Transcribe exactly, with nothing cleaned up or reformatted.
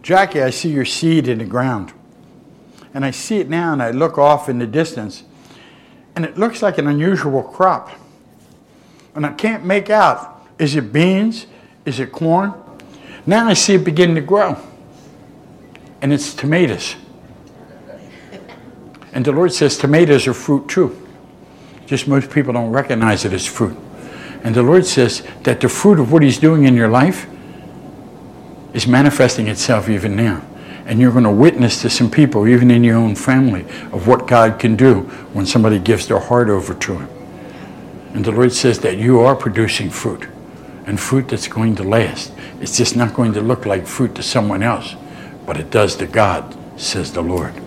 Jackie, I see your seed in the ground. And I see it now, and I look off in the distance, and it looks like an unusual crop. And I can't make out, is it beans? Is it corn? Now I see it begin to grow. And it's tomatoes. And the Lord says tomatoes are fruit too. Just most people don't recognize it as fruit. And the Lord says that the fruit of what he's doing in your life is manifesting itself even now. And you're going to witness to some people, even in your own family, of what God can do when somebody gives their heart over to him. And the Lord says that you are producing fruit, and fruit that's going to last. It's just not going to look like fruit to someone else, but it does to God, says the Lord.